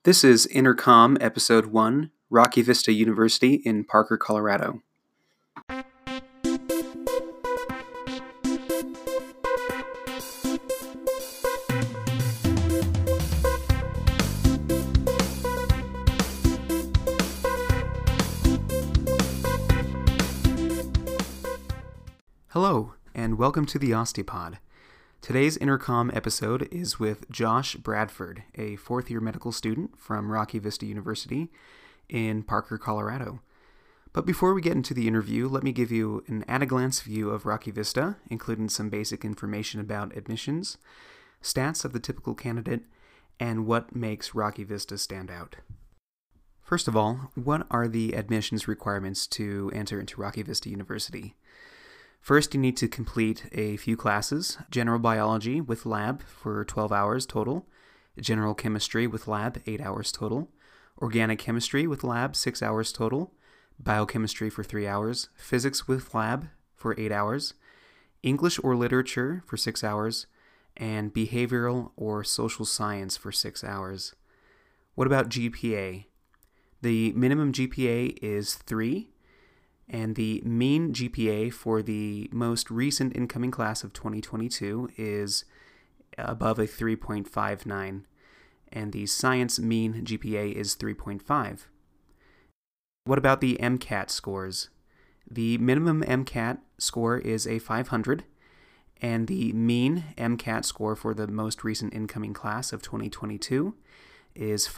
This is Intercom Episode 1, Rocky Vista University in Parker, Colorado. Hello, and welcome to the Ostipod. Today's Intercom episode is with Josh Bradford, a fourth-year medical student from Rocky Vista University in Parker, Colorado. But before we get into the interview, let me give you an at-a-glance view of Rocky Vista, including some basic information about admissions, stats of the typical candidate, and what makes Rocky Vista stand out. First of all, what are the admissions requirements to enter into Rocky Vista University? First, you need to complete a few classes: general biology with lab for 12 hours total, general chemistry with lab 8 hours total, organic chemistry with lab 6 hours total, biochemistry for 3 hours, physics with lab for 8 hours, English or literature for 6 hours, and behavioral or social science for 6 hours. What about GPA? The minimum GPA is 3. And the mean GPA for the most recent incoming class of 2022 is above a 3.59, and the science mean GPA is 3.5. What about the MCAT scores? The minimum MCAT score is a 500, and the mean MCAT score for the most recent incoming class of 2022 is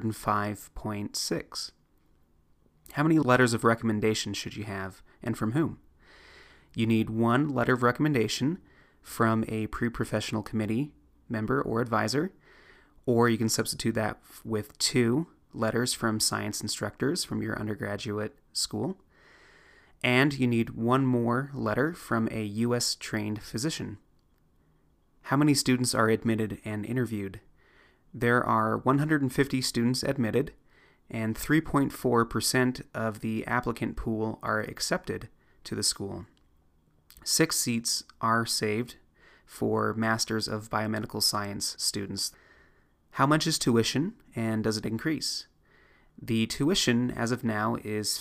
505.6. How many letters of recommendation should you have, and from whom? You need 1 letter of recommendation from a pre-professional committee member or advisor, or you can substitute that with 2 letters from science instructors from your undergraduate school, and you need 1 more letter from a U.S.-trained physician. How many students are admitted and interviewed? There are 150 students admitted, and 3.4% of the applicant pool are accepted to the school. 6 seats are saved for Masters of Biomedical Science students. How much is tuition, and does it increase? The tuition, as of now, is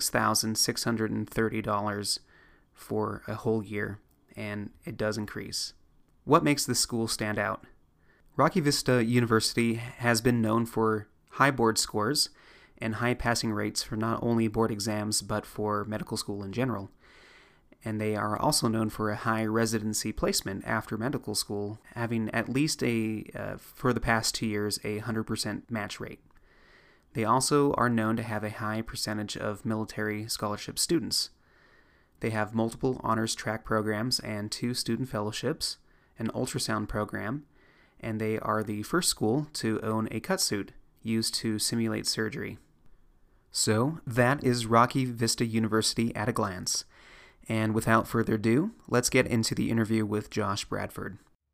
$56,630 for a whole year, and it does increase. What makes this school stand out? Rocky Vista University has been known for high board scores and high passing rates for not only board exams but for medical school in general. And they are also known for a high residency placement after medical school, having at least for the past 2 years, a 100% match rate. They also are known to have a high percentage of military scholarship students. They have multiple honors track programs and 2 student fellowships, an ultrasound program, and they are the first school to own a cut suit used to simulate surgery. So, that is Rocky Vista University at a glance. And without further ado, let's get into the interview with Josh Bradford.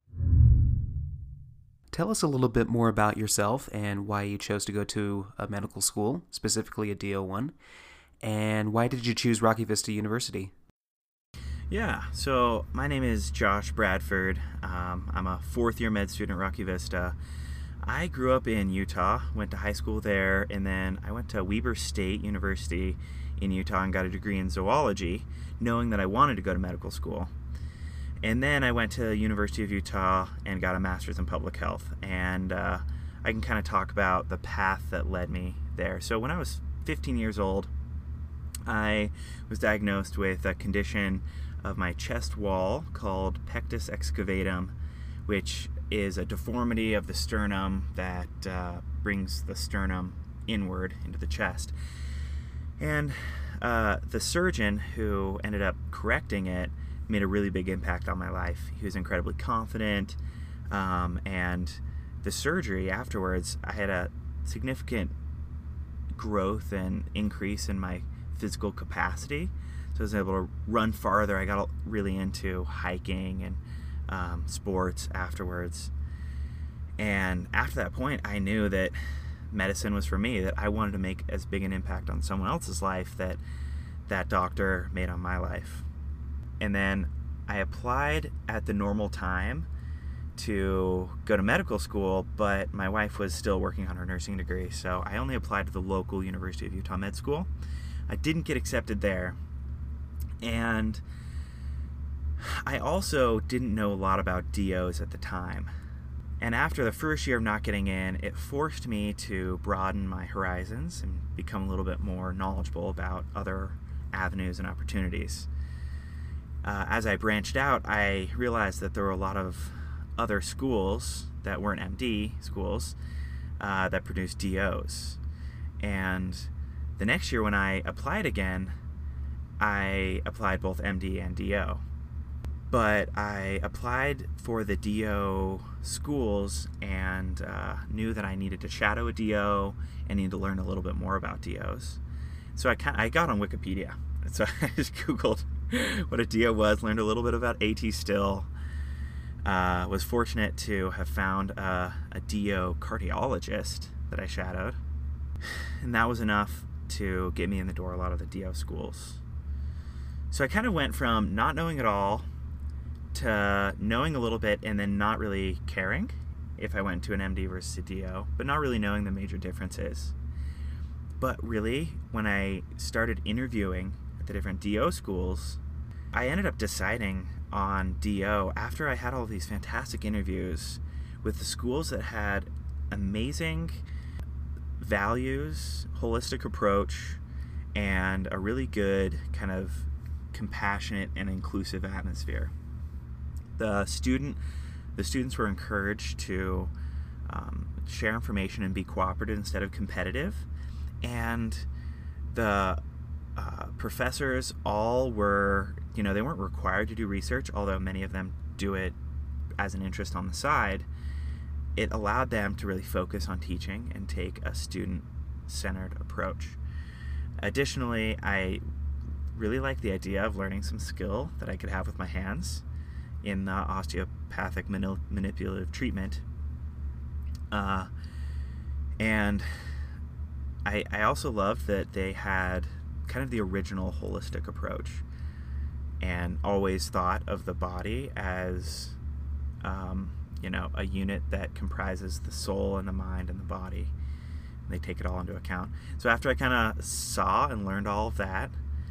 Tell us a little bit more about yourself and why you chose to go to a medical school, specifically a DO1, and why did you choose Rocky Vista University? Yeah, so my name is Josh Bradford. I'm a fourth-year med student at Rocky Vista. I grew up in Utah, went to high school there, and then I went to Weber State University in Utah and got a degree in zoology, knowing that I wanted to go to medical school. And then I went to University of Utah and got a master's in public health, and I can kind of talk about the path that led me there. So when I was 15 years old, I was diagnosed with a condition of my chest wall called pectus excavatum, which is a deformity of the sternum that brings the sternum inward into the chest. And the surgeon who ended up correcting it made a really big impact on my life. He was incredibly confident, and the surgery afterwards, I had a significant growth and increase in my physical capacity. So I was able to run farther. I got really into hiking and sports afterwards. And after that point, I knew that medicine was for me, that I wanted to make as big an impact on someone else's life that that doctor made on my life. And then I applied at the normal time to go to medical school, but my wife was still working on her nursing degree, so I only applied to the local University of Utah Med School. I didn't get accepted there, and I also didn't know a lot about DOs at the time. And after the first year of not getting in, it forced me to broaden my horizons and become a little bit more knowledgeable about other avenues and opportunities. As I branched out, I realized that there were a lot of other schools that weren't MD schools that produced DOs. And the next year when I applied again, I applied both MD and DO. But I applied for the DO schools and knew that I needed to shadow a DO and needed to learn a little bit more about DOs. So I got on Wikipedia. So I just Googled what a DO was, learned a little bit about AT Still. Was fortunate to have found a DO cardiologist that I shadowed. And that was enough to get me in the door a lot of the DO schools. So I kind of went from not knowing at all to knowing a little bit and then not really caring if I went to an MD versus a DO, but not really knowing the major differences. But really, when I started interviewing at the different DO schools, I ended up deciding on DO after I had all these fantastic interviews with the schools that had amazing values, holistic approach, and a really good kind of compassionate and inclusive atmosphere. The students were encouraged to share information and be cooperative instead of competitive, and the professors all were, they weren't required to do research, although many of them do it as an interest on the side. It allowed them to really focus on teaching and take a student-centered approach. Additionally, I really liked the idea of learning some skill that I could have with my hands in the osteopathic manipulative treatment. And I also loved that they had kind of the original holistic approach and always thought of the body as a unit that comprises the soul and the mind and the body. And they take it all into account. So after I kind of saw and learned all of that,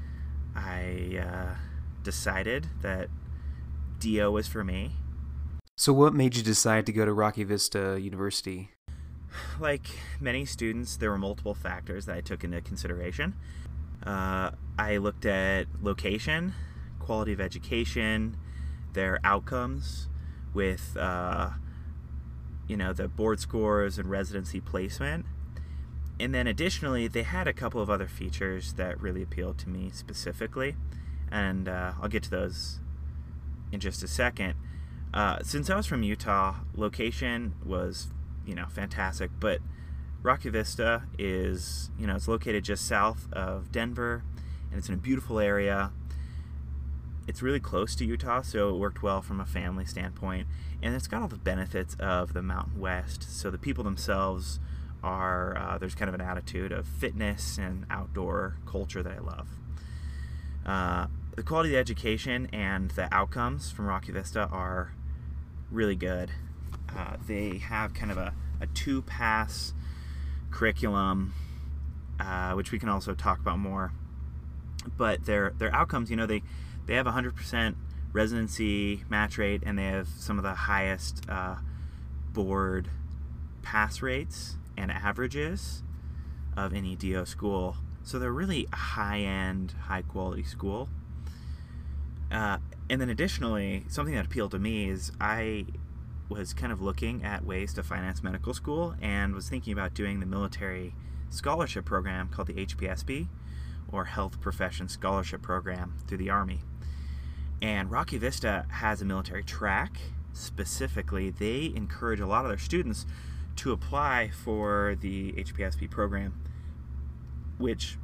I decided that DO was for me. So what made you decide to go to Rocky Vista University? Like many students, there were multiple factors that I took into consideration. I looked at location, quality of education, their outcomes with, the board scores and residency placement. And then additionally, they had a couple of other features that really appealed to me specifically. And I'll get to those in just a second. Since I was from Utah, location was, fantastic. But Rocky Vista is, it's located just south of Denver, and it's in a beautiful area. It's really close to Utah, so it worked well from a family standpoint. And it's got all the benefits of the Mountain West. So the people themselves are, there's kind of an attitude of fitness and outdoor culture that I love. The quality of the education and the outcomes from Rocky Vista are really good. They have kind of a 2-pass curriculum, which we can also talk about more. But their outcomes, they have 100% residency match rate, and they have some of the highest board pass rates and averages of any DO school. So they're really a high-end, high-quality school. And then additionally, something that appealed to me is I was kind of looking at ways to finance medical school and was thinking about doing the military scholarship program called the HPSB, or Health Profession Scholarship Program, through the Army. And Rocky Vista has a military track. Specifically, they encourage a lot of their students to apply for the HPSB program, which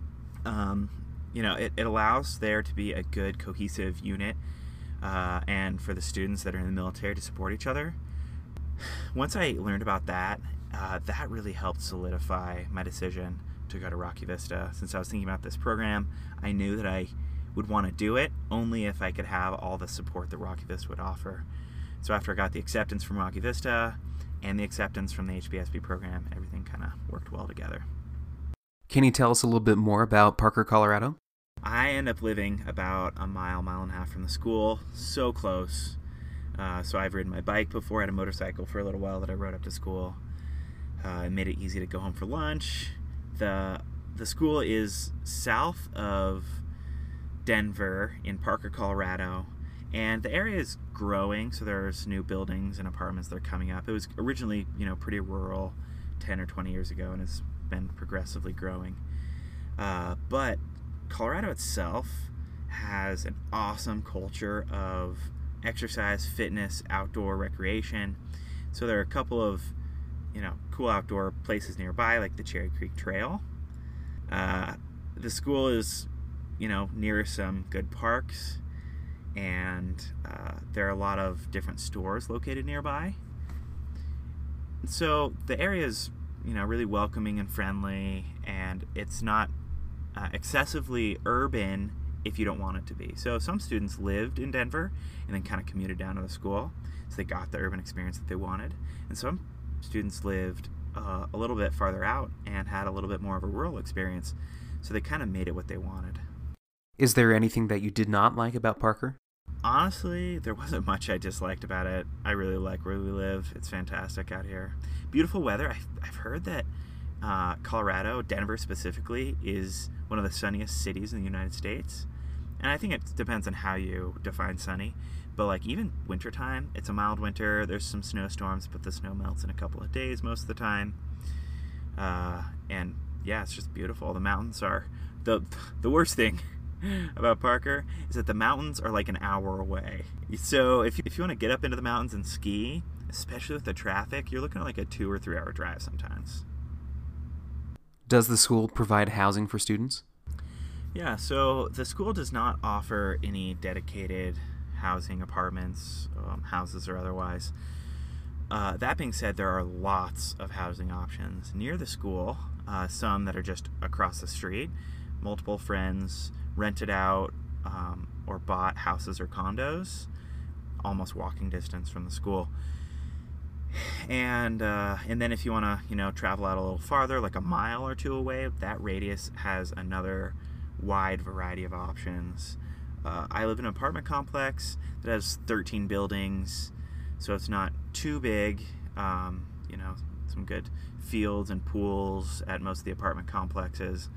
it allows there to be a good cohesive unit and for the students that are in the military to support each other. Once I learned about that, that really helped solidify my decision to go to Rocky Vista. Since I was thinking about this program, I knew that I would want to do it only if I could have all the support that Rocky Vista would offer. So after I got the acceptance from Rocky Vista and the acceptance from the HBSB program, everything kind of worked well together. Can you tell us a little bit more about Parker, Colorado? I end up living about a mile and a half from the school, so close. So I've ridden my bike before. I had a motorcycle for a little while that I rode up to school. It made it easy to go home for lunch. The school is south of Denver in Parker, Colorado, and the area is growing, so there's new buildings and apartments that are coming up. It was originally, pretty rural 10 or 20 years ago, and has been progressively growing. But Colorado itself has an awesome culture of exercise, fitness, outdoor recreation. So there are a couple of, cool outdoor places nearby, like the Cherry Creek Trail. The school is, near some good parks, and there are a lot of different stores located nearby. So the area is, really welcoming and friendly, and it's not excessively urban if you don't want it to be. So some students lived in Denver and then kind of commuted down to the school, so they got the urban experience that they wanted. And some students lived a little bit farther out and had a little bit more of a rural experience, so they kind of made it what they wanted. Is there anything that you did not like about Parker? Honestly, there wasn't much I disliked about it. I really like where we live. It's fantastic out here. Beautiful weather. I've heard that Colorado, Denver specifically, is one of the sunniest cities in the United States. And I think it depends on how you define sunny. But even wintertime, it's a mild winter. There's some snowstorms, but the snow melts in a couple of days most of the time. And yeah, it's just beautiful. The mountains are the worst thing about Parker is that the mountains are like an hour away. So if you want to get up into the mountains and ski, especially with the traffic, you're looking at like a 2 or 3 hour drive sometimes. Does the school provide housing for students? Yeah, so the school does not offer any dedicated housing, apartments, houses or otherwise. That being said, there are lots of housing options near the school, some that are just across the street. Multiple friends rented out or bought houses or condos almost walking distance from the school. And then if you want to travel out a little farther, like a mile or two away, that radius has another wide variety of options. I live in an apartment complex that has 13 buildings, so it's not too big. Some good fields and pools at most of the apartment complexes.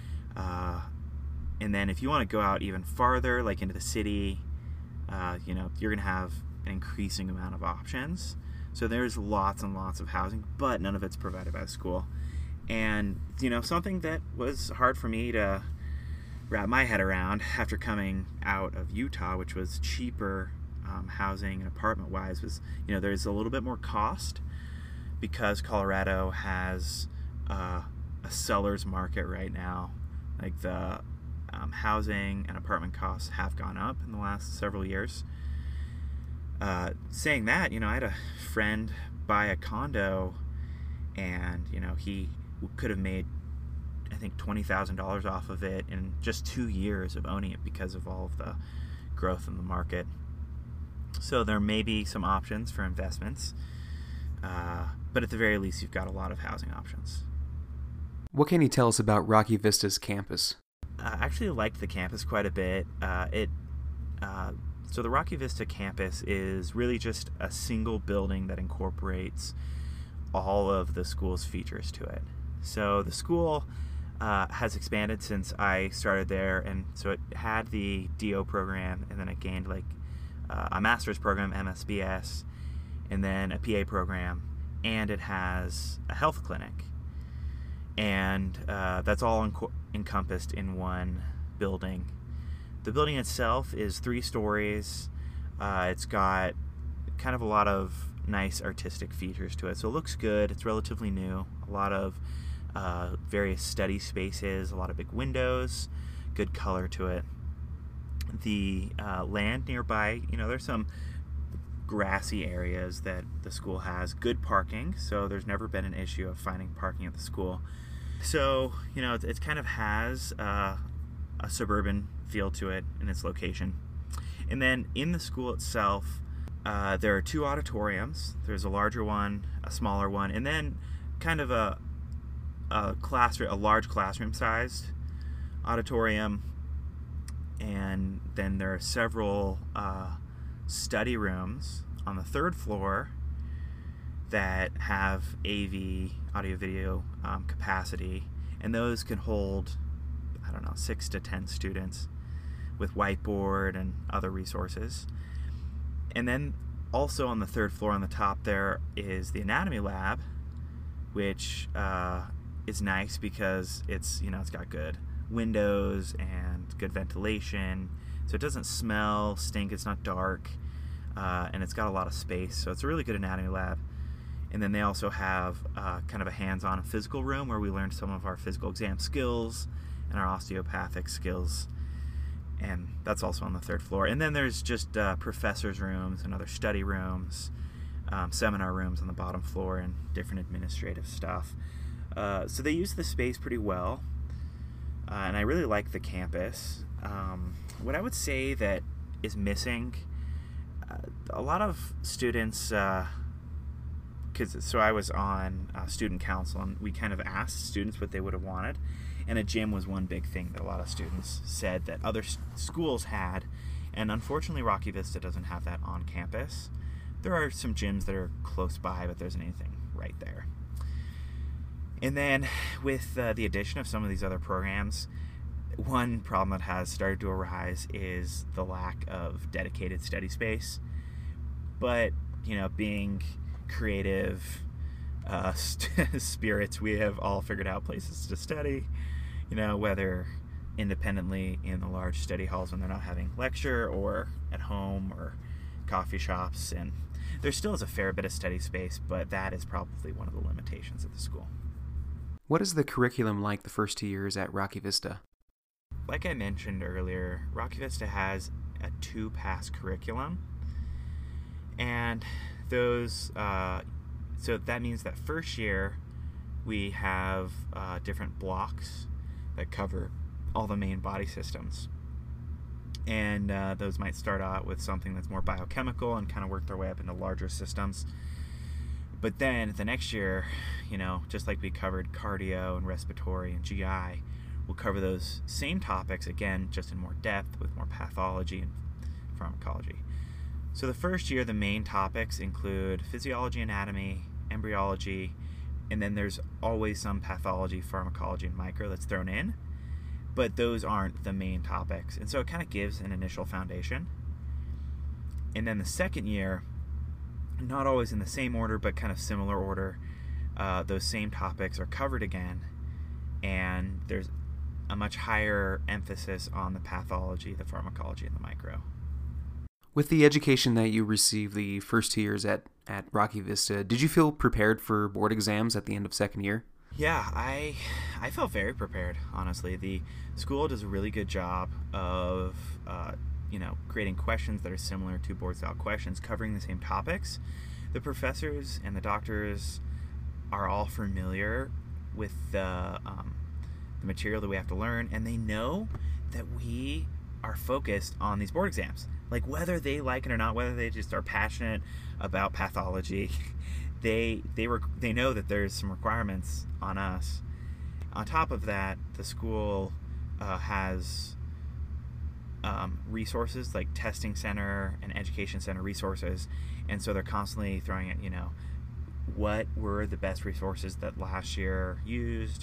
And then if you want to go out even farther, like into the city, you're going to have an increasing amount of options. So there's lots and lots of housing, but none of it's provided by the school. And, something that was hard for me to wrap my head around after coming out of Utah, which was cheaper housing and apartment-wise, was, there's a little bit more cost because Colorado has a seller's market right now. Like the housing and apartment costs have gone up in the last several years. Saying that, I had a friend buy a condo, and he could have made, I think, $20,000 off of it in just 2 years of owning it because of all of the growth in the market. So there may be some options for investments, but at the very least, you've got a lot of housing options. What can you tell us about Rocky Vista's campus? I actually liked the campus quite a bit. So the Rocky Vista campus is really just a single building that incorporates all of the school's features to it. So the school has expanded since I started there, and so it had the DO program, and then it gained a master's program, MSBS, and then a PA program, and it has a health clinic. And that's all encompassed in one building. The building itself is 3 stories. It's got kind of a lot of nice artistic features to it. So it looks good. It's relatively new. A lot of various study spaces, a lot of big windows, good color to it. The land nearby, there's some grassy areas that the school has. Good parking, so there's never been an issue of finding parking at the school. So, it kind of has a suburban feel to it in its location. And then in the school itself, There are two auditoriums. There's a larger one, a smaller one, and then kind of a large classroom-sized auditorium. And then there are several study rooms on the third floor that have AV, audio-video capacity, and those can hold, 6 to 10 students with whiteboard and other resources. And then also on the third floor on the top there is the anatomy lab, which is nice because it's got good windows and good ventilation, so it doesn't smell, stink, it's not dark, and it's got a lot of space, so it's a really good anatomy lab. And then they also have kind of a hands-on physical room where we learn some of our physical exam skills and our osteopathic skills, and that's also on the third floor. And then there's just professors' rooms and other study rooms, seminar rooms on the bottom floor, and different administrative stuff. So they use the space pretty well, and I really like the campus. What I would say that is missing, a lot of students, so I was on student council, and we kind of asked students what they would have wanted, and a gym was one big thing that a lot of students said that other schools had, and unfortunately Rocky Vista doesn't have that on campus. There are some gyms that are close by, but there isn't anything right there. And then with the addition of some of these other programs, one problem that has started to arise is the lack of dedicated study space. But, being creative spirits, we have all figured out places to study, whether independently in the large study halls when they're not having lecture, or at home, or coffee shops. And there still is a fair bit of study space, but that is probably one of the limitations of the school. What is the curriculum like the first 2 years at Rocky Vista? Like I mentioned earlier, Rocky Vista has a 2-pass curriculum, and those, so that means that first year we have different blocks that cover all the main body systems, and those might start out with something that's more biochemical and kind of work their way up into larger systems. But then the next year, just like we covered cardio and respiratory and GI, we'll cover those same topics again, just in more depth with more pathology and pharmacology. So the first year, the main topics include physiology, anatomy, embryology, and then there's always some pathology, pharmacology, and micro that's thrown in, but those aren't the main topics. And so it kind of gives an initial foundation. And then the second year, not always in the same order, but kind of similar order, those same topics are covered again, and there's a much higher emphasis on the pathology, the pharmacology, and the micro. With the education that you received the first 2 years at Rocky Vista, did you feel prepared for board exams at the end of second year? Yeah, I felt very prepared, honestly. The school does a really good job of creating questions that are similar to board-style questions, covering the same topics. The professors and the doctors are all familiar with the material that we have to learn, and they know that we are focused on these board exams. Like, whether they like it or not, whether they just are passionate about pathology, they know that there's some requirements on us. On top of that, the school has resources like testing center and education center resources, and so they're constantly throwing at what were the best resources that last year used,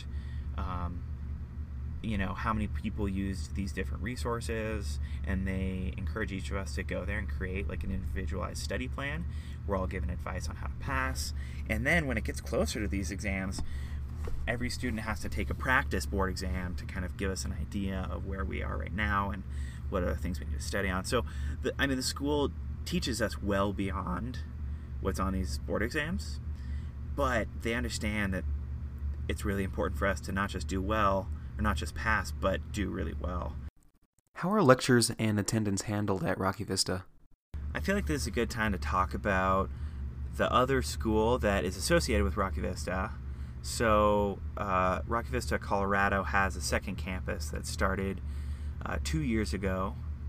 how many people used these different resources, and they encourage each of us to go there and create like an individualized study plan. We're all given advice on how to pass, and then when it gets closer to these exams, every student has to take a practice board exam to kind of give us an idea of where we are right now and what other things we need to study on. So, the school teaches us well beyond what's on these board exams, but they understand that it's really important for us to not just do well, or not just pass, but do really well. How are lectures and attendance handled at Rocky Vista? I feel like this is a good time to talk about the other school that is associated with Rocky Vista. So Rocky Vista, Colorado has a second campus that started 2 years ago,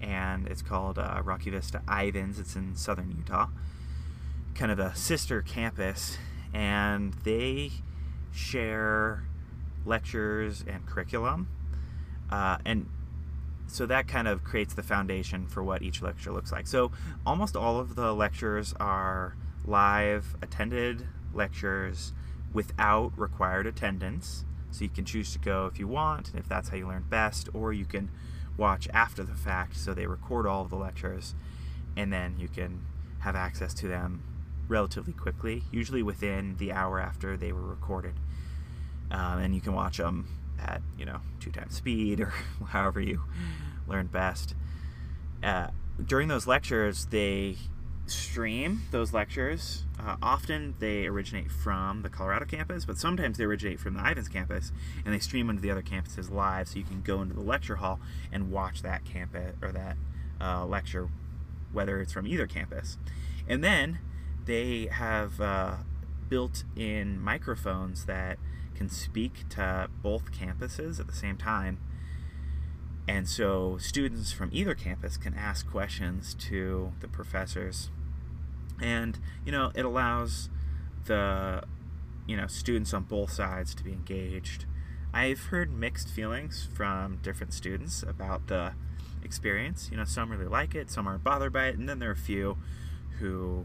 and it's called Rocky Vista Ivins. It's in southern Utah, kind of a sister campus, and they share lectures and curriculum, and so that kind of creates the foundation for what each lecture looks like. So almost all of the lectures are live attended lectures without required attendance. So you can choose to go if you want, and if that's how you learn best, or you can watch after the fact. So they record all of the lectures, and then you can have access to them relatively quickly, usually within the hour after they were recorded. And you can watch them at 2 times speed, or however you learn best. During those lectures, they stream those lectures. Often they originate from the Colorado campus, but sometimes they originate from the Ivins campus, and they stream into the other campuses live, so you can go into the lecture hall and watch that campus or that lecture, whether it's from either campus. And then they have built-in microphones that can speak to both campuses at the same time, and so students from either campus can ask questions to the professors, and it allows the students on both sides to be engaged. I've heard mixed feelings from different students about the experience. Some really like it, some aren't bothered by it, and then there are a few who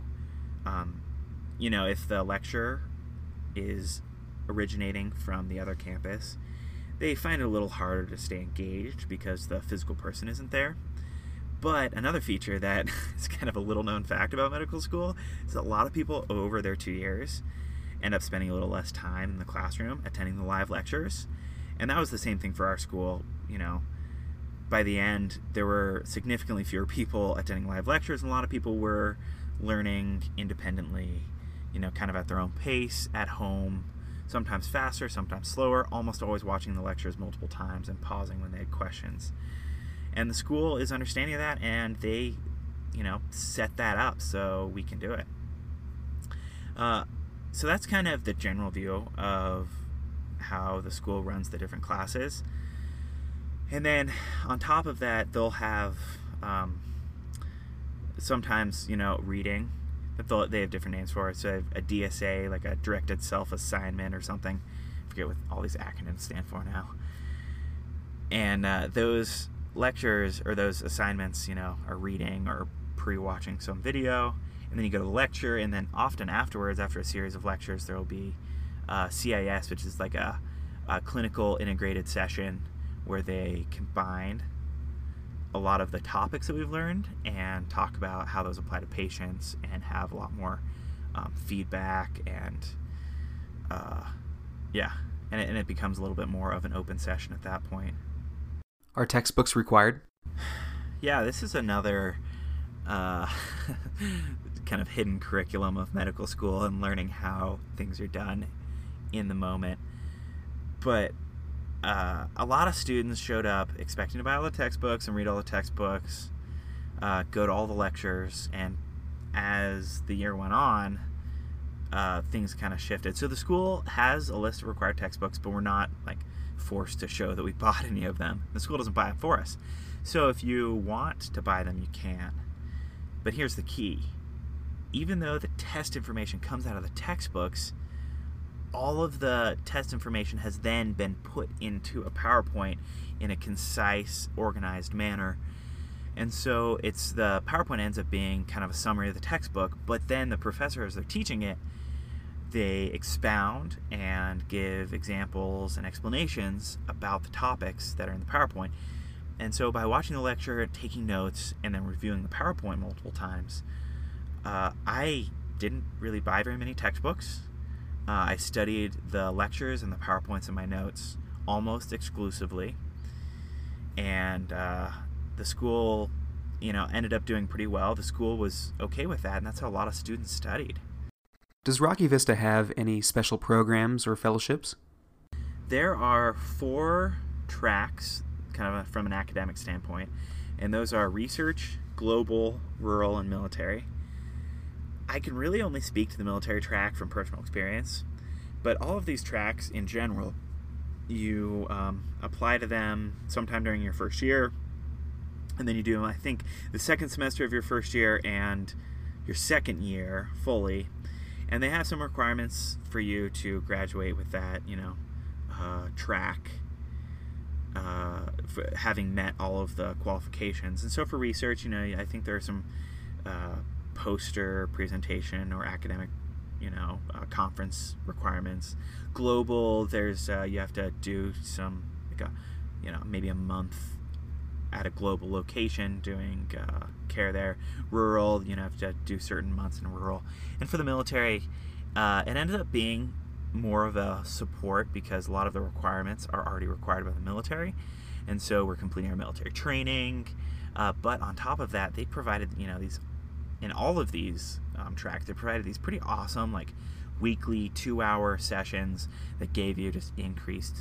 if the lecture is originating from the other campus, they find it a little harder to stay engaged because the physical person isn't there. But another feature that is kind of a little known fact about medical school is that a lot of people over their 2 years end up spending a little less time in the classroom attending the live lectures. And that was the same thing for our school. By the end, there were significantly fewer people attending live lectures, and a lot of people were learning independently, kind of at their own pace at home, sometimes faster, sometimes slower, almost always watching the lectures multiple times and pausing when they had questions. And the school is understanding of that, and they, set that up so we can do it. So that's kind of the general view of how the school runs the different classes. And then on top of that, they'll have sometimes, reading. They have different names for it. So a DSA, like a directed self-assignment or something. I forget what all these acronyms stand for now. And those lectures or those assignments, are reading or pre-watching some video. And then you go to the lecture, and then often afterwards, after a series of lectures, there will be CIS, which is like a clinical integrated session where they combine a lot of the topics that we've learned and talk about how those apply to patients and have a lot more feedback and and it becomes a little bit more of an open session at that point. Are textbooks required? Yeah, this is another kind of hidden curriculum of medical school and learning how things are done in the moment. But a lot of students showed up expecting to buy all the textbooks and read all the textbooks, go to all the lectures, and as the year went on, things kind of shifted. So the school has a list of required textbooks, but we're not forced to show that we bought any of them. The school doesn't buy them for us. So if you want to buy them, you can. But here's the key. Even though the test information comes out of the textbooks, all of the test information has then been put into a PowerPoint in a concise, organized manner. And so the PowerPoint ends up being kind of a summary of the textbook, but then the professor, as they're teaching it, they expound and give examples and explanations about the topics that are in the PowerPoint. And so by watching the lecture, taking notes, and then reviewing the PowerPoint multiple times, I didn't really buy very many textbooks. I studied the lectures and the PowerPoints in my notes almost exclusively. And the school, ended up doing pretty well. The school was okay with that, and that's how a lot of students studied. Does Rocky Vista have any special programs or fellowships? There are 4 tracks, kind of from an academic standpoint, and those are research, global, rural, and military. I can really only speak to the military track from personal experience, but all of these tracks in general, you apply to them sometime during your first year, And then you do, I think, the second semester of your first year and your second year fully. And they have some requirements for you to graduate with that, track, for having met all of the qualifications. And so for research, I think there are some poster presentation or academic, conference requirements. Global, there's you have to do some, maybe a month at a global location doing care there. Rural, you have to do certain months in rural. And for the military, it ended up being more of a support because a lot of the requirements are already required by the military, and so we're completing our military training. But on top of that, they provided, these, in all of these tracks, they provided these pretty awesome, weekly 2-hour sessions that gave you just increased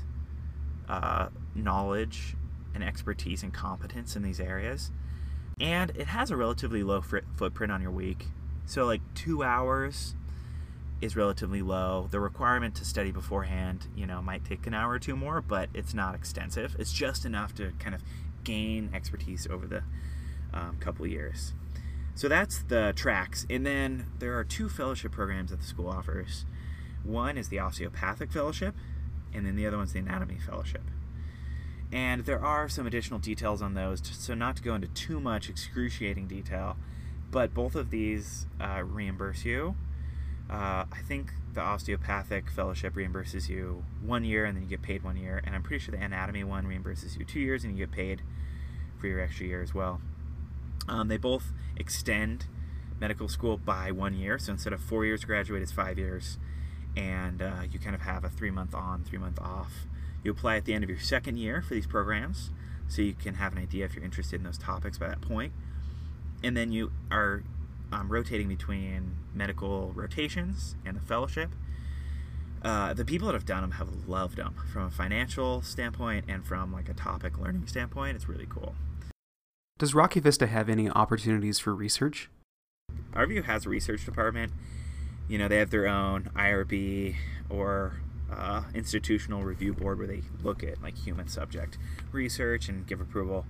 knowledge and expertise and competence in these areas. And it has a relatively low footprint on your week. So 2 hours is relatively low. The requirement to study beforehand, might take an hour or two more, but it's not extensive. It's just enough to kind of gain expertise over the couple of years. So that's the tracks. And then there are 2 fellowship programs that the school offers. One is the Osteopathic Fellowship, and then the other one's the Anatomy Fellowship. And there are some additional details on those, so not to go into too much excruciating detail, but both of these reimburse you. I think the Osteopathic Fellowship reimburses you 1 year, and then you get paid 1 year, and I'm pretty sure the Anatomy one reimburses you 2 years, and you get paid for your extra year as well. They both extend medical school by 1 year, so instead of 4 years to graduate, it's 5 years, and you kind of have a 3-month on, 3-month off. You apply at the end of your second year for these programs, so you can have an idea if you're interested in those topics by that point. And then you are rotating between medical rotations and the fellowship. The people that have done them have loved them from a financial standpoint and from a topic learning standpoint. It's really cool. Does Rocky Vista have any opportunities for research? RVU has a research department. They have their own IRB or institutional review board where they look at human subject research and give approval.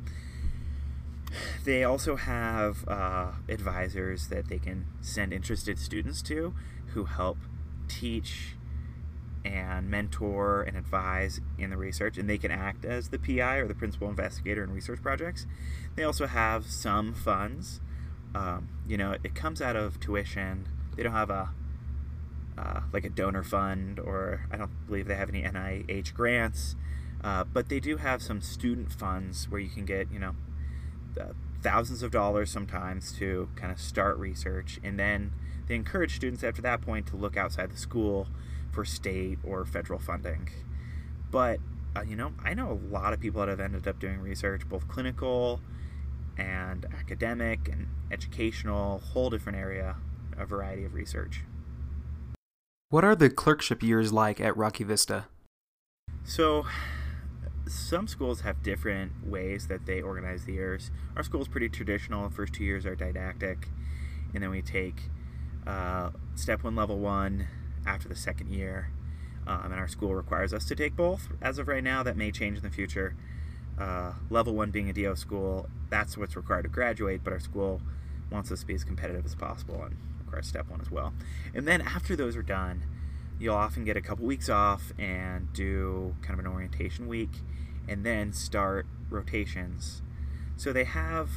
They also have advisors that they can send interested students to who help teach and mentor and advise in the research, and they can act as the PI or the principal investigator in research projects. They also have some funds. It comes out of tuition. They don't have a donor fund, or I don't believe they have any NIH grants, but they do have some student funds where you can get thousands of dollars sometimes to kind of start research, and then they encourage students after that point to look outside the school for state or federal funding. But I know a lot of people that have ended up doing research, both clinical and academic and educational, whole different area, a variety of research. What are the clerkship years like at Rocky Vista? So some schools have different ways that they organize the years. Our school is pretty traditional. The first 2 years are didactic, and then we take Step 1, Level 1 after the second year. And our school requires us to take both. As of right now, that may change in the future. Level 1 being a DO school, that's what's required to graduate, but our school wants us to be as competitive as possible and requires Step 1 as well. And then after those are done, you'll often get a couple weeks off and do kind of an orientation week, and then start rotations. So they have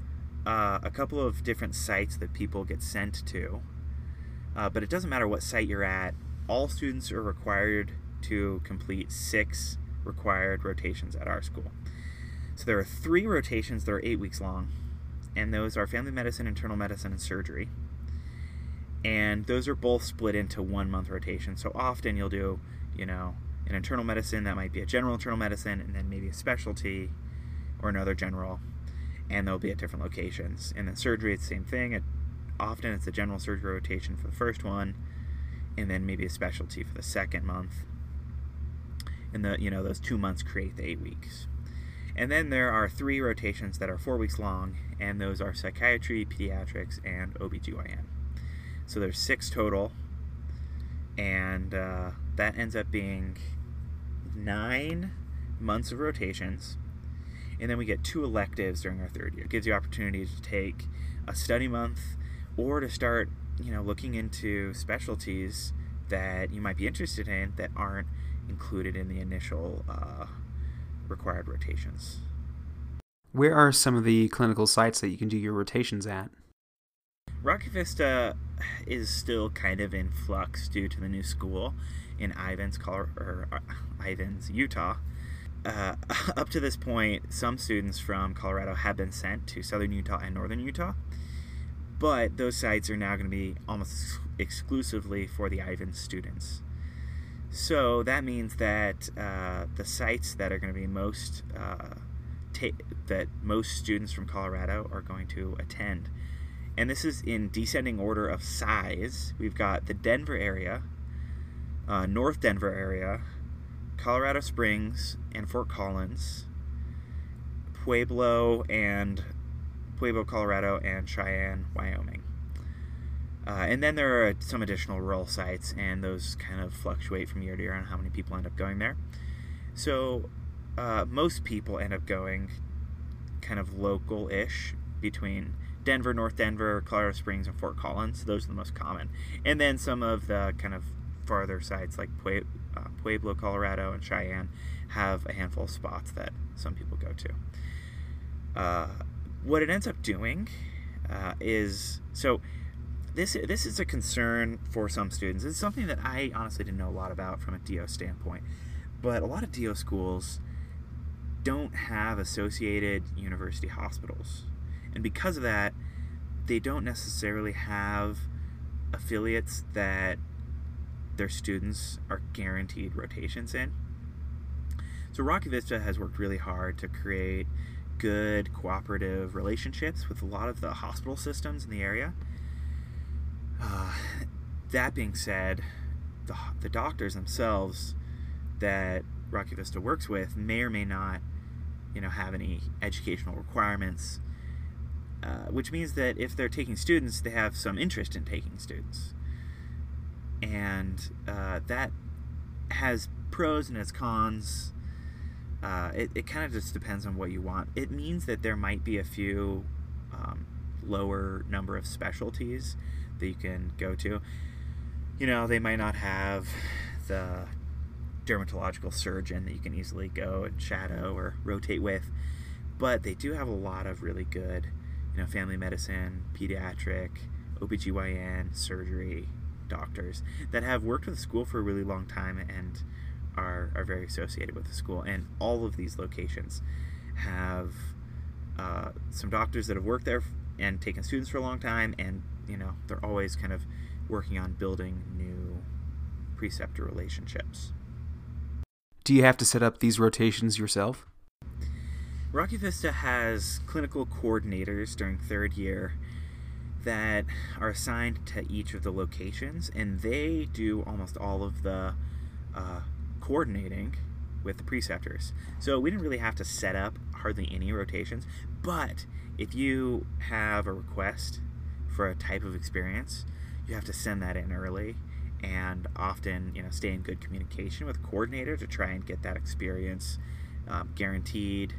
a couple of different sites that people get sent to, but it doesn't matter what site you're at. All students are required to complete 6 required rotations at our school. So there are 3 rotations that are 8 weeks long, and those are family medicine, internal medicine, and surgery. And those are both split into 1-month rotations. So often you'll do, an internal medicine that might be a general internal medicine, and then maybe a specialty or another general, and they'll be at different locations. And then surgery, it's the same thing. Often it's a general surgery rotation for the first one, and then maybe a specialty for the second month. And those 2 months create the 8 weeks. And then there are 3 rotations that are 4 weeks long, and those are psychiatry, pediatrics, and OBGYN. So there's 6 total, and that ends up being 9 months of rotations. And then we get 2 electives during our third year. It gives you opportunity to take a study month or to start, looking into specialties that you might be interested in that aren't included in the initial required rotations. Where are some of the clinical sites that you can do your rotations at? Rocky Vista is still kind of in flux due to the new school in Ivins, Utah. Up to this point, some students from Colorado have been sent to southern Utah and northern Utah, but those sites are now going to be almost exclusively for the Ivins students. So that means that the sites that are going to be that most students from Colorado are going to attend, and this is in descending order of size. We've got the Denver area, North Denver area, Colorado Springs and Fort Collins, Pueblo, Colorado, and Cheyenne, Wyoming. And then there are some additional rural sites, and those kind of fluctuate from year to year on how many people end up going there. So most people end up going kind of local-ish between Denver, North Denver, Colorado Springs, and Fort Collins. Those are the most common. And then some of the kind of farther sites like Pueblo, Colorado, and Cheyenne have a handful of spots that some people go to. What it ends up doing is... So this is a concern for some students. It's something that I honestly didn't know a lot about from a DO standpoint. But a lot of DO schools don't have associated university hospitals. And because of that, they don't necessarily have affiliates that their students are guaranteed rotations in. So Rocky Vista has worked really hard to create good cooperative relationships with a lot of the hospital systems in the area. That being said, the doctors themselves that Rocky Vista works with may or may not, have any educational requirements, which means that if they're taking students, they have some interest in taking students. And that has pros and its cons. It kind of just depends on what you want. It means that there might be a few lower number of specialties that you can go to. They might not have the dermatological surgeon that you can easily go and shadow or rotate with, but they do have a lot of really good, family medicine, pediatric, OBGYN, surgery doctors that have worked with the school for a really long time and are very associated with the school. And all of these locations have some doctors that have worked there and taken students for a long time, and they're always kind of working on building new preceptor relationships. Do you have to set up these rotations yourself? Rocky Vista has clinical coordinators during third year that are assigned to each of the locations, and they do almost all of the coordinating with the preceptors. So we didn't really have to set up hardly any rotations, but if you have a request for a type of experience, you have to send that in early, and often stay in good communication with the coordinator to try and get that experience guaranteed.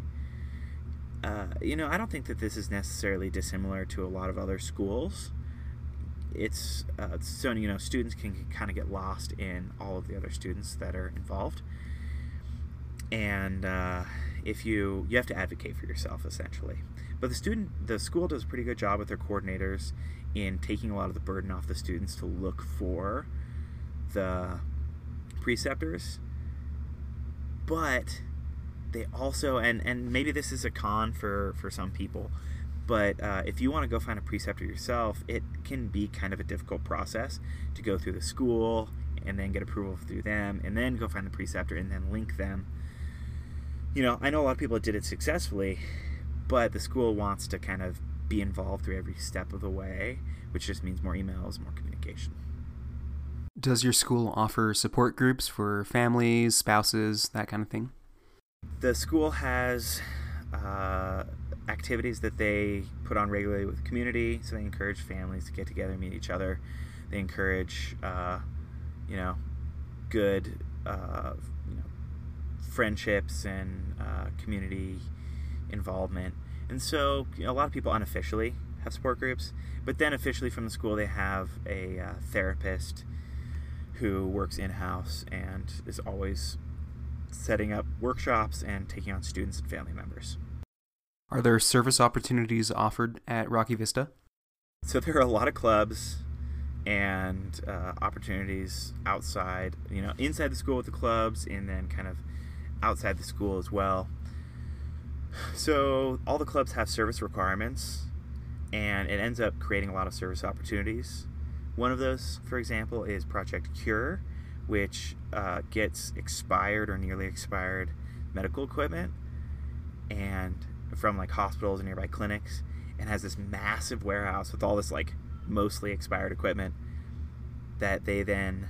I don't think that this is necessarily dissimilar to a lot of other schools. It's so students can kind of get lost in all of the other students that are involved, and if you have to advocate for yourself essentially. But the school does a pretty good job with their coordinators in taking a lot of the burden off the students to look for the preceptors. But they also, and maybe this is a con for some people, but if you want to go find a preceptor yourself, it can be kind of a difficult process to go through the school and then get approval through them and then go find the preceptor and then link them. I know a lot of people did it successfully, but the school wants to kind of be involved through every step of the way, which just means more emails, more communication. Does your school offer support groups for families, spouses, that kind of thing? The school has activities that they put on regularly with the community, so they encourage families to get together and meet each other. They encourage, good, friendships and community, involvement. And so a lot of people unofficially have support groups, but then officially from the school they have a therapist who works in-house and is always setting up workshops and taking on students and family members. Are there service opportunities offered at Rocky Vista? So there are a lot of clubs and opportunities outside, inside the school with the clubs, and then kind of outside the school as well. So all the clubs have service requirements, and it ends up creating a lot of service opportunities. One of those, for example, is Project Cure, which gets expired or nearly expired medical equipment and from like hospitals and nearby clinics, and has this massive warehouse with all this like mostly expired equipment that they then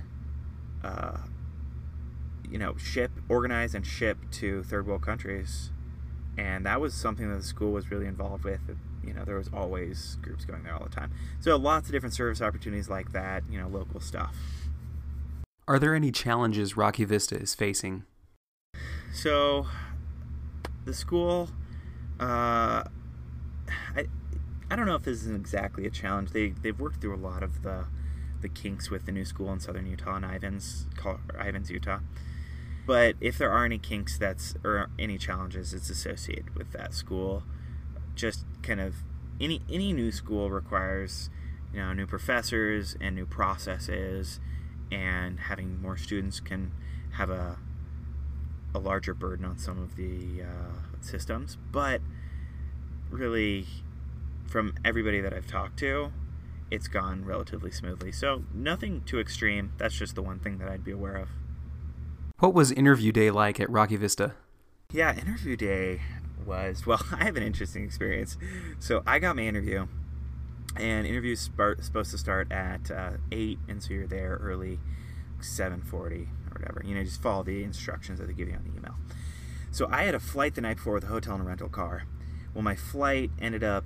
organize and ship to third world countries. And that was something that the school was really involved with. There was always groups going there all the time. So lots of different service opportunities like that, local stuff. Are there any challenges Rocky Vista is facing? So the school, I don't know if this is exactly a challenge. They've worked through a lot of the kinks with the new school in southern Utah and Ivins, Utah. But if there are any kinks or any challenges, it's associated with that school. Just kind of any new school requires new professors and new processes, and having more students can have a larger burden on some of the systems. But really, from everybody that I've talked to, it's gone relatively smoothly. So nothing too extreme. That's just the one thing that I'd be aware of. What was interview day like at Rocky Vista? Yeah, interview day was, I have an interesting experience. So I got my interview, and interview's supposed to start at 8, and so you're there early, 7:40 or whatever. Just follow the instructions that they give you on the email. So I had a flight the night before with a hotel and a rental car. Well, my flight ended up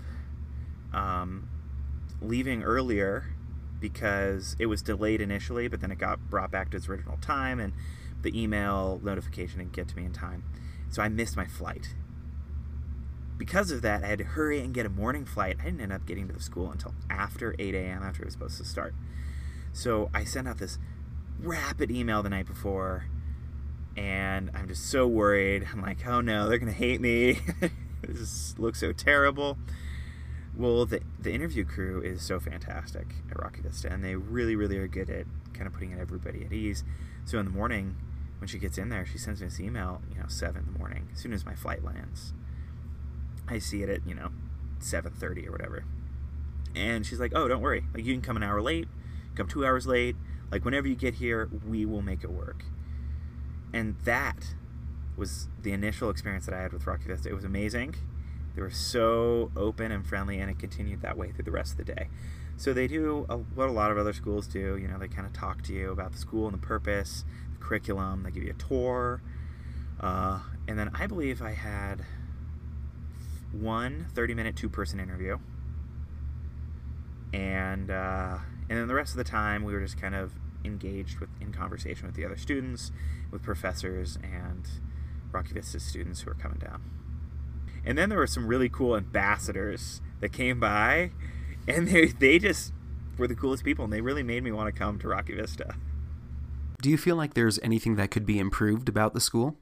leaving earlier because it was delayed initially, but then it got brought back to its original time, and the email notification didn't get to me in time. So I missed my flight. Because of that, I had to hurry and get a morning flight. I didn't end up getting to the school until after 8 a.m., after it was supposed to start. So I sent out this rapid email the night before, and I'm just so worried. I'm like, oh no, they're going to hate me. This looks so terrible. Well, the interview crew is so fantastic at Rocky Vista, and they really, really are good at kind of putting everybody at ease. So in the morning, when she gets in there, she sends me this email, 7 in the morning, as soon as my flight lands. I see it at, 7:30 or whatever. And she's like, oh, don't worry. Like, you can come an hour late, come 2 hours late. Like, whenever you get here, we will make it work. And that was the initial experience that I had with Rocky Vista. It was amazing. They were so open and friendly, and it continued that way through the rest of the day. So they do what a lot of other schools do. They kind of talk to you about the school and the purpose, the curriculum. They give you a tour. And then I believe I had one 30-minute two-person interview. And then the rest of the time, we were just kind of engaged in conversation with the other students, with professors, and Rocky Vista students who were coming down. And then there were some really cool ambassadors that came by, and they just were the coolest people, and they really made me want to come to Rocky Vista. Do you feel like there's anything that could be improved about the school?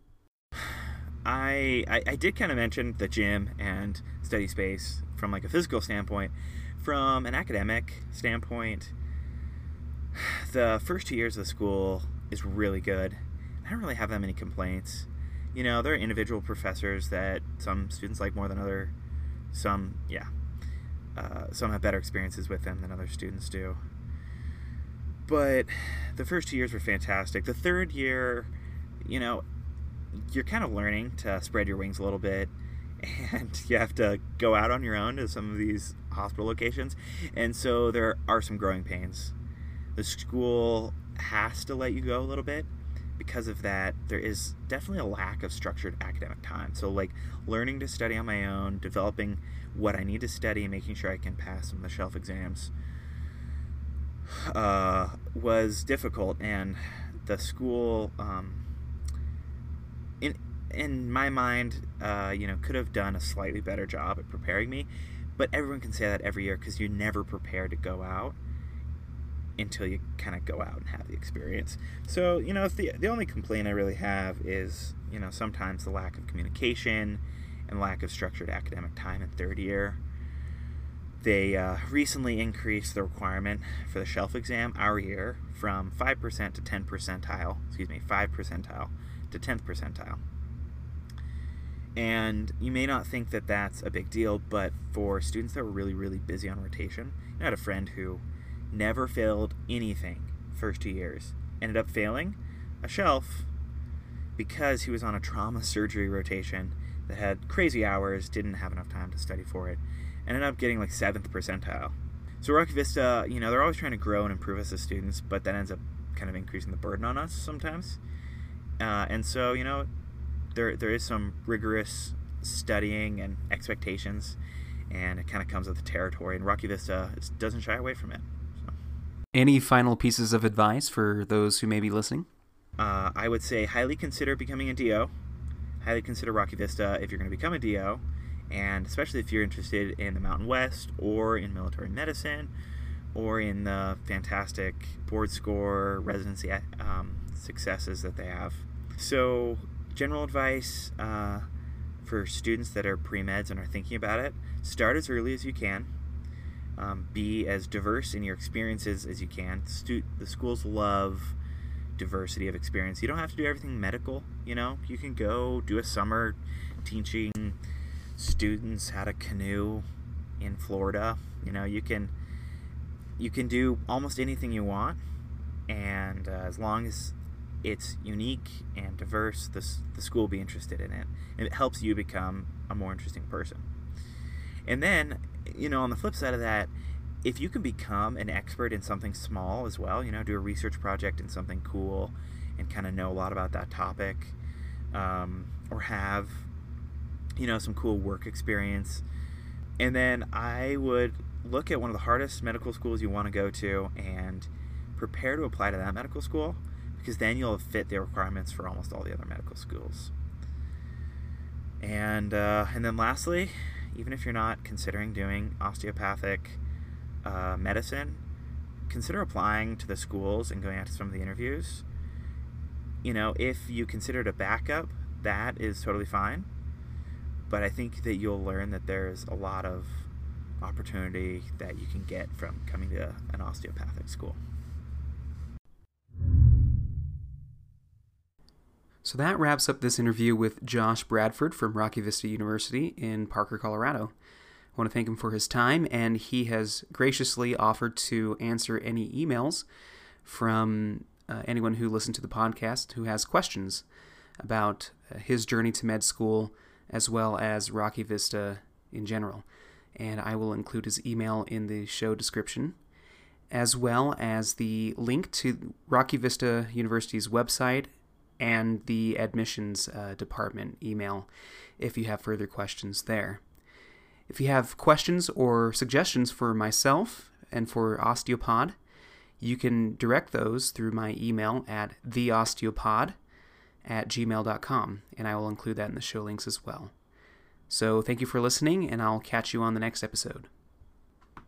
I did kind of mention the gym and study space from like a physical standpoint. From an academic standpoint, the first 2 years of the school is really good. I don't really have that many complaints. There are individual professors that some students like more than other. Some have better experiences with them than other students do. But the first 2 years were fantastic. The third year, you're kind of learning to spread your wings a little bit, and you have to go out on your own to some of these hospital locations. And so there are some growing pains. The school has to let you go a little bit. Because of that, there is definitely a lack of structured academic time. So like learning to study on my own, developing what I need to study, and making sure I can pass some of the shelf exams was difficult. And the school, in my mind, could have done a slightly better job at preparing me. But everyone can say that every year because you're never prepared to go out until you kind of go out and have the experience. So, the only complaint I really have is, sometimes the lack of communication and lack of structured academic time in third year. They recently increased the requirement for the shelf exam our year from 5% to 10 percentile, 5 percentile to 10th percentile. And you may not think that that's a big deal, but for students that were really, really busy on rotation, I had a friend who never failed anything first 2 years, ended up failing a shelf because he was on a trauma surgery rotation that had crazy hours, didn't have enough time to study for it, ended up getting like 7th percentile. So Rocky Vista, they're always trying to grow and improve us as students, but that ends up kind of increasing the burden on us sometimes. And so, there is some rigorous studying and expectations, and it kind of comes with the territory, and Rocky Vista doesn't shy away from it. So. Any final pieces of advice for those who may be listening? I would say highly consider becoming a DO. Highly consider Rocky Vista if you're going to become a DO, and especially if you're interested in the Mountain West or in military medicine or in the fantastic board score residency successes that they have. So general advice for students that are pre-meds and are thinking about it, start as early as you can. Be as diverse in your experiences as you can. The schools love diversity of experience. You don't have to do everything medical, You can go do a summer teaching students how to canoe in Florida. You can do almost anything you want, and as long as it's unique and diverse, the school will be interested in it, and it helps you become a more interesting person. And then, on the flip side of that, if you can become an expert in something small as well, do a research project in something cool and kind of know a lot about that topic, or have, some cool work experience. And then I would look at one of the hardest medical schools you want to go to and prepare to apply to that medical school, because then you'll fit the requirements for almost all the other medical schools. And then lastly, even if you're not considering doing osteopathic medicine, consider applying to the schools and going out to some of the interviews. If you consider it a backup, that is totally fine. But I think that you'll learn that there's a lot of opportunity that you can get from coming to an osteopathic school. So that wraps up this interview with Josh Bradford from Rocky Vista University in Parker, Colorado. I want to thank him for his time, and he has graciously offered to answer any emails from anyone who listened to the podcast who has questions about his journey to med school as well as Rocky Vista in general. And I will include his email in the show description, as well as the link to Rocky Vista University's website and the admissions department email if you have further questions there. If you have questions or suggestions for myself and for Osteopod, you can direct those through my email at theosteopod@gmail.com, and I will include that in the show links as well. So thank you for listening, and I'll catch you on the next episode.